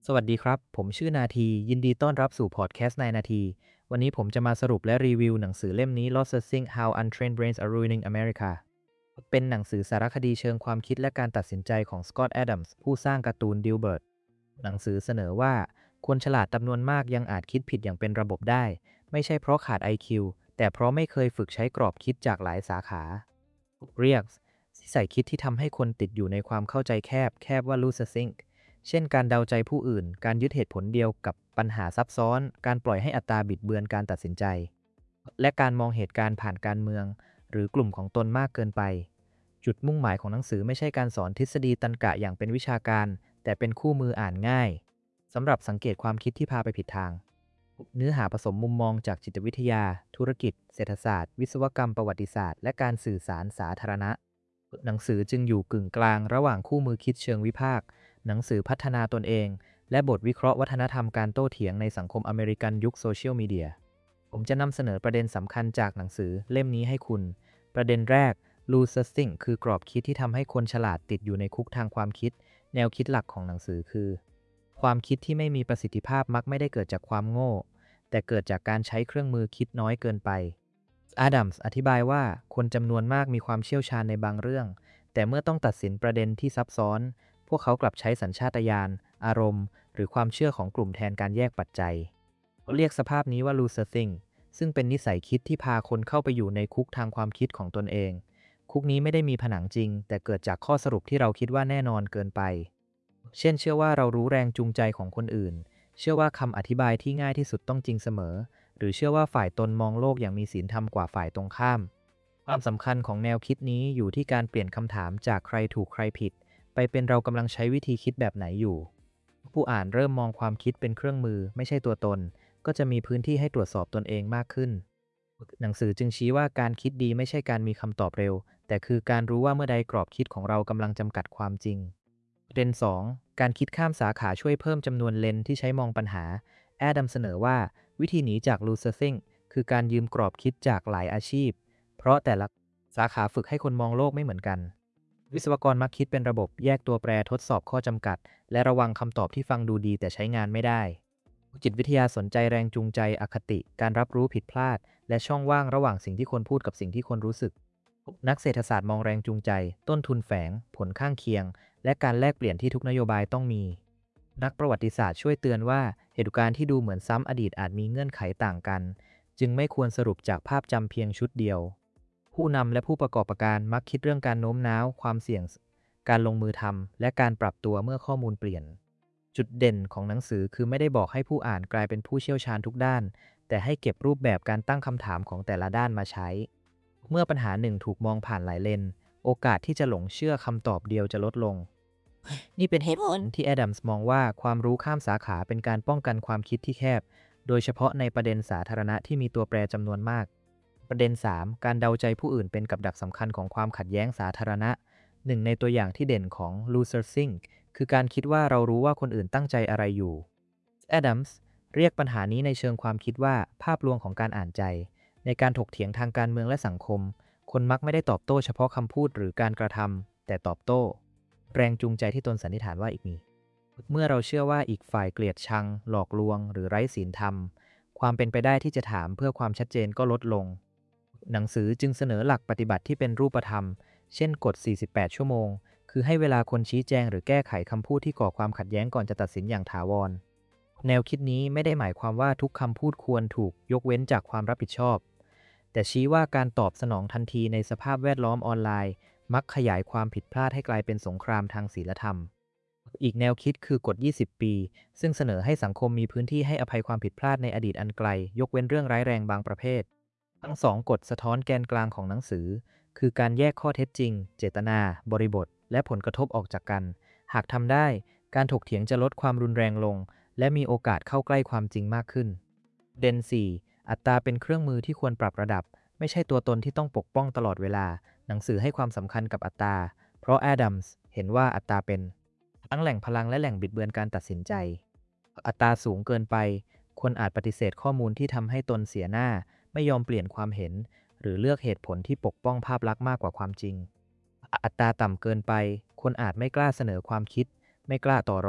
สวัสดีครับ ผมชื่อนาทียินดีต้อนรับสู่พอดแคสต์นายนาทีวันนี้ผมจะมาสรุปและรีวิวหนังสือเล่มนี้ Lost the Thing How Untrained Brains Are Ruining America เป็นหนังสือสารคดีเชิงความคิดและการตัดสินใจของสกอตต์แอดัมส์ผู้สร้างการ์ตูนดิลเบิร์ตหนังสือเสนอว่าคนฉลาดจำนวนมากยังอาจคิดผิดอย่างเป็นระบบได้ไม่ใช่เพราะขาด IQ แต่เพราะไม่เคยฝึกใช้กรอบคิดจากหลายสาขาเรียกนิสัยคิดที่ทำให้คนติดอยู่ในความเข้าใจแคบว่า loser think เช่นการเดาใจผู้อื่น การยึดเหตุผลเดียวกับปัญหาซับซ้อน การปล่อยให้อัตราบิดเบือนการตัดสินใจ และการมองเหตุการณ์ผ่านการเมืองหรือกลุ่มของตนมากเกินไป จุดมุ่งหมายของหนังสือไม่ใช่การสอนทฤษฎีตรรกะอย่างเป็นวิชาการ แต่เป็นคู่มืออ่านง่ายสำหรับสังเกตความคิดที่พาไปผิดทาง เนื้อหาผสมมุมมองจากจิตวิทยา ธุรกิจ เศรษฐศาสตร์ วิศวกรรมประวัติศาสตร์ และการสื่อสารสาธารณะ หนังสือจึงอยู่กึ่งกลางระหว่างคู่มือคิดเชิงวิพากษ์หนังสือพัฒนาตนเอง และบทวิเคราะห์วัฒนธรรมการโต้เถียงในสังคมอเมริกันยุคโซเชียลมีเดีย ผมจะนำเสนอประเด็นสำคัญจากหนังสือเล่มนี้ให้คุณ ประเด็นแรก Loser Think คือกรอบคิดที่ทำให้คนฉลาดติดอยู่ในคุกทางความคิด แนวคิดหลักของหนังสือคือ ความคิดที่ไม่มีประสิทธิภาพมักไม่ได้เกิดจากความโง่ แต่เกิดจากการใช้เครื่องมือคิดน้อยเกินไปอาดัมส์อธิบายว่าคนจำนวนมากมีความเชี่ยวชาญในบางเรื่อง แต่เมื่อต้องตัดสินประเด็นที่ซับซ้อน พวกเขากลับใช้สัญชาตญาณ อารมณ์ หรือความเชื่อของกลุ่มแทนการแยกปัจจัยเขาเรียกสภาพนี้ว่า loser think ซึ่งเป็นนิสัยคิดที่พาคนเข้าไปอยู่ในคุกทางความคิดของตนเอง คุกนี้ไม่ได้มีผนังจริง แต่เกิดจากข้อสรุปที่เราคิดว่าแน่นอนเกินไป เช่นเชื่อว่าเรารู้แรงจูงใจของคนอื่น เชื่อว่าคำอธิบายที่ง่ายที่สุดต้องจริงเสมอ หรือเชื่อว่าฝ่ายตนมองโลกอย่างมีศีลธรรมกว่าฝ่ายตรงข้าม ความสำคัญของแนวคิดนี้อยู่ที่การเปลี่ยนคำถามจากใครถูกใครผิด ไปเป็นเรากำลังใช้วิธีคิดแบบไหนอยู่ ผู้อ่านเริ่มมองความคิดเป็นเครื่องมือไม่ใช่ตัวตน ก็จะมีพื้นที่ให้ตรวจสอบตนเองมากขึ้น หนังสือจึงชี้ว่าการคิดดีไม่ใช่การมีคำตอบเร็ว แต่คือการรู้ว่าเมื่อใดกรอบคิดของเรากำลังจำกัดความจริงประเด็น2การคิดข้ามสาขาช่วยเพิ่มจำนวนเลนส์ที่ใช้มองปัญหาแอดัมเสนอว่าวิธีหนีจาก loser think คือการยืมกรอบคิดจากหลายอาชีพ เพราะแต่ละสาขาฝึกให้คนมองโลกไม่เหมือนกัน วิศวกรมักคิดเป็นระบบแยกตัวแปรทดสอบข้อจำกัด และระวังคำตอบที่ฟังดูดีแต่ใช้งานไม่ได้ จิตวิทยาสนใจแรงจูงใจอคติ การรับรู้ผิดพลาด และช่องว่างระหว่างสิ่งที่คนพูดกับสิ่งที่คนรู้สึก นักเศรษฐศาสตร์มองแรงจูงใจ ต้นทุนแฝง ผลข้างเคียง และการแลกเปลี่ยนที่ทุกนโยบายต้องมี นักประวัติศาสตร์ช่วยเตือนว่าเหตุการณ์ที่ดูเหมือนซ้ำอดีตอาจมีเงื่อนไขต่างกัน จึงไม่ควรสรุปจากภาพจำเพียงชุดเดียว ผู้นำและผู้ประกอบการมักคิดเรื่องการโน้มน้าวความเสี่ยงการลงมือทำและการปรับตัวเมื่อข้อมูลเปลี่ยน จุดเด่นของหนังสือคือไม่ได้บอกให้ผู้อ่านกลายเป็นผู้เชี่ยวชาญทุกด้าน แต่ให้เก็บรูปแบบการตั้งคำถามของแต่ละด้านมาใช้ เมื่อปัญหาหนึ่งถูกมองผ่านหลายเลนโอกาสที่จะหลงเชื่อคำตอบเดียวจะลดลง นี่เป็นเหตุผลที่แอดัมส์มองว่าความรู้ข้ามสาขาเป็นการป้องกันความคิดที่แคบ โดยเฉพาะในประเด็นสาธารณะที่มีตัวแปรจำนวนมาก ประเด็น3การเดาใจผู้อื่นเป็นกับดักสำคัญของความขัดแย้งสาธารณะหนึ่งในตัวอย่างที่เด่นของ loser think คือการคิดว่าเรารู้ว่าคนอื่นตั้งใจอะไรอยู่แอดัมส์เรียกปัญหานี้ในเชิงความคิดว่าภาพลวงของการอ่านใจในการถกเถียงทางการเมืองและสังคมคนมักไม่ได้ตอบโต้เฉพาะคำพูดหรือการกระทำแต่ตอบโต้แรงจูงใจที่ตนสันนิษฐานว่าอีกมีเมื่อเราเชื่อว่าอีกฝ่ายเกลียดชังหลอกลวงหรือไร้ศีลธรรมความเป็นไปได้ที่จะถามเพื่อความชัดเจนก็ลดลงหนังสือจึงเสนอหลักปฏิบัติที่เป็นรูปธรรมเช่นกฎ48ชั่วโมงคือให้เวลาคนชี้แจงหรือแก้ไขคำพูดที่ก่อความขัดแย้งก่อนจะตัดสินอย่างถาวรแนวคิดนี้ไม่ได้หมายความว่าทุกคำพูดควรถูกยกเว้นจากความรับผิดชอบแต่ชี้ว่าการตอบสนองทันทีในสภาพแวดล้อมออนไลน์มักขยายความผิดพลาดให้กลายเป็นสงครามทางศีลธรรมอีกแนวคิดคือกฎ20ปีซึ่งเสนอให้สังคมมีพื้นที่ให้อภัยความผิดพลาดในอดีตอันไกลยกเว้นเรื่องร้ายแรงบางประเภททั้งสองกฎสะท้อนแกนกลางของหนังสือคือการแยกข้อเท็จจริงเจตนาบริบทและผลกระทบออกจากกันหากทำได้การถกเถียงจะลดความรุนแรงลงและมีโอกาสเข้าใกล้ความจริงมากขึ้นเดน4อัตราเป็นเครื่องมือที่ควรปรับระดับไม่ใช่ตัวตนที่ต้องปกป้องตลอดเวลาหนังสือให้ความสำคัญกับอัตราเพราะแอดัมส์เห็นว่าอัตราเป็นทั้งแหล่งพลังและแหล่งบิดเบือนการตัดสินใจอัตราสูงเกินไปคนอาจปฏิเสธข้อมูลที่ทำให้ตนเสียหน้าไม่ยอมเปลี่ยนความเห็นหรือเลือกเหตุผลที่ปกป้องภาพลักษณ์มากกว่าความจริงอัตราต่ำเกินไปคนอาจไม่กล้าเสนอความคิดไม่กล้าต่อรอง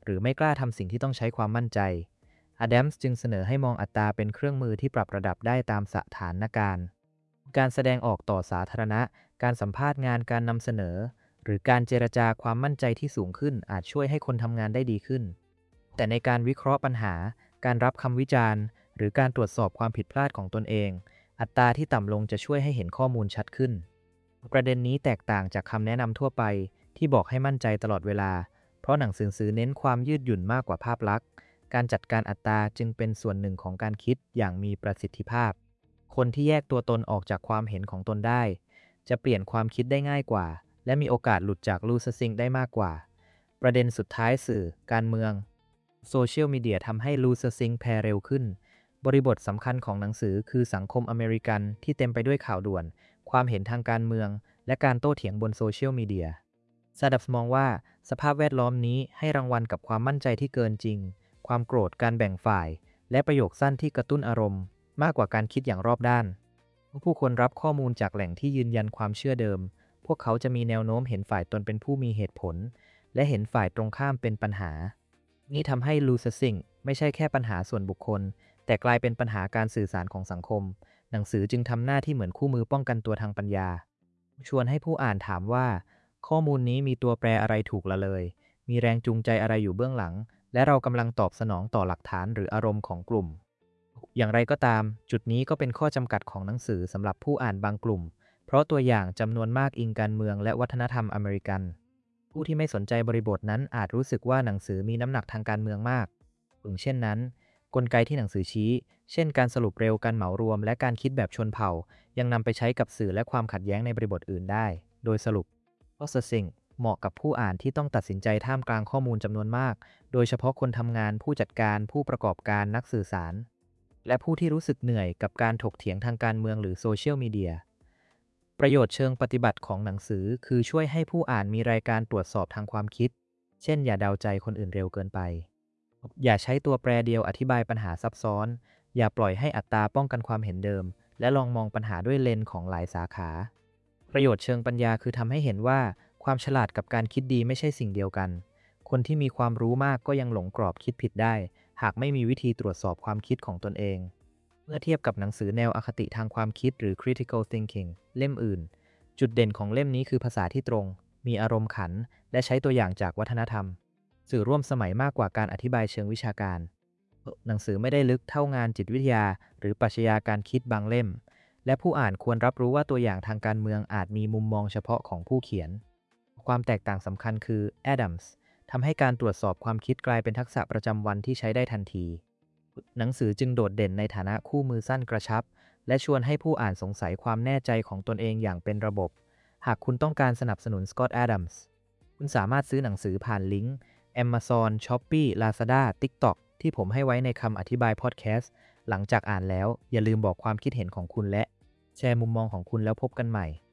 หรือไม่กล้าทำสิ่งที่ต้องใช้ความมั่นใจอดัมส์จึงเสนอให้มองอัตราเป็นเครื่องมือที่ปรับระดับได้ตามสถานการณ์การแสดงออกต่อสาธารณะการสัมภาษณ์งานการนำเสนอหรือการเจรจาความมั่นใจที่สูงขึ้นอาจช่วยให้คนทำงานได้ดีขึ้นแต่ในการวิเคราะห์ปัญหาการรับคำวิจารณ์หรือการตรวจสอบความผิดพลาดของตนเองอัตราที่ต่ำลงจะช่วยให้เห็นข้อมูลชัดขึ้นประเด็นนี้แตกต่างจากคำแนะนำทั่วไปที่บอกให้มั่นใจตลอดเวลาเพราะหนังสือเน้นความยืดหยุ่นมากกว่าภาพลักษณ์การจัดการอัตราจึงเป็นส่วนหนึ่งของการคิดอย่างมีประสิทธิภาพคนที่แยกตัวตนออกจากความเห็นของตนได้จะเปลี่ยนความคิดได้ง่ายกว่าและมีโอกาสหลุดจากลูซซิงได้มากกว่าประเด็นสุดท้ายสื่อการเมืองโซเชียลมีเดียทำให้ลูซซิงแพร่เร็วขึ้นบริบทสำคัญของหนังสือคือสังคมอเมริกันที่เต็มไปด้วยข่าวด่วนความเห็นทางการเมืองและการโต้เถียงบนโซเชียลมีเดียซาดับส์มองว่าสภาพแวดล้อมนี้ให้รางวัลกับความมั่นใจที่เกินจริงความโกรธการแบ่งฝ่ายและประโยคสั้นที่กระตุ้นอารมณ์มากกว่าการคิดอย่างรอบด้านผู้คนรับข้อมูลจากแหล่งที่ยืนยันความเชื่อเดิมพวกเขาจะมีแนวโน้มเห็นฝ่ายตนเป็นผู้มีเหตุผลและเห็นฝ่ายตรงข้ามเป็นปัญหานี่ทำให้ลูซซิงไม่ใช่แค่ปัญหาส่วนบุคคลแต่กลายเป็นปัญหาการสื่อสารของสังคมหนังสือจึงทำหน้าที่เหมือนคู่มือป้องกันตัวทางปัญญาชวนให้ผู้อ่านถามว่าข้อมูลนี้มีตัวแปรอะไรถูกละเลยมีแรงจูงใจอะไรอยู่เบื้องหลังและเรากำลังตอบสนองต่อหลักฐานหรืออารมณ์ของกลุ่มอย่างไรก็ตามจุดนี้ก็เป็นข้อจำกัดของหนังสือสำหรับผู้อ่านบางกลุ่มเพราะตัวอย่างจำนวนมากอิงการเมืองและวัฒนธรรมอเมริกันผู้ที่ไม่สนใจบริบทนั้นอาจรู้สึกว่าหนังสือมีน้ำหนักทางการเมืองมากเช่นนั้นกลไกที่หนังสือชี้เช่นการสรุปเร็วการเหมารวมและการคิดแบบชนเผ่ายังนำไปใช้กับสื่อและความขัดแย้งในบริบทอื่นได้โดยสรุป Processing เหมาะกับผู้อ่านที่ต้องตัดสินใจท่ามกลางข้อมูลจำนวนมากโดยเฉพาะคนทำงานผู้จัดการผู้ประกอบการนักสื่อสารและผู้ที่รู้สึกเหนื่อยกับการถกเถียงทางการเมืองหรือโซเชียลมีเดียประโยชน์เชิงปฏิบัติของหนังสือคือช่วยให้ผู้อ่านมีรายการตรวจสอบทางความคิดเช่นอย่าเดาใจคนอื่นเร็วเกินไปอย่าใช้ตัวแปรเดียวอธิบายปัญหาซับซ้อนอย่าปล่อยให้อัตราป้องกันความเห็นเดิมและลองมองปัญหาด้วยเลนส์ของหลายสาขาประโยชน์เชิงปัญญาคือทำให้เห็นว่าความฉลาดกับการคิดดีไม่ใช่สิ่งเดียวกันคนที่มีความรู้มากก็ยังหลงกรอบคิดผิดได้หากไม่มีวิธีตรวจสอบความคิดของตนเองเมื่อเทียบกับหนังสือแนวอคติทางความคิดหรือ critical thinking เล่มอื่นจุดเด่นของเล่มนี้คือภาษาที่ตรงมีอารมณ์ขันและใช้ตัวอย่างจากวัฒนธรรมสื่อร่วมสมัยมากกว่าการอธิบายเชิงวิชาการหนังสือไม่ได้ลึกเท่างานจิตวิทยาหรือปรัชญาการคิดบางเล่มและผู้อ่านควรรับรู้ว่าตัวอย่างทางการเมืองอาจมีมุมมองเฉพาะของผู้เขียนความแตกต่างสำคัญคือแอดัมส์ทำให้การตรวจสอบความคิดกลายเป็นทักษะประจำวันที่ใช้ได้ทันทีหนังสือจึงโดดเด่นในฐานะคู่มือสั้นกระชับและชวนให้ผู้อ่านสงสัยความแน่ใจของตนเองอย่างเป็นระบบหากคุณต้องการสนับสนุนสกอตต์ แอดัมส์คุณสามารถซื้อหนังสือผ่านลิงก์ Amazon Shopee Lazada TikTok ที่ผมให้ไว้ในคำอธิบายพอดแคสต์หลังจากอ่านแล้วอย่าลืมบอกความคิดเห็นของคุณและแชร์มุมมองของคุณแล้วพบกันใหม่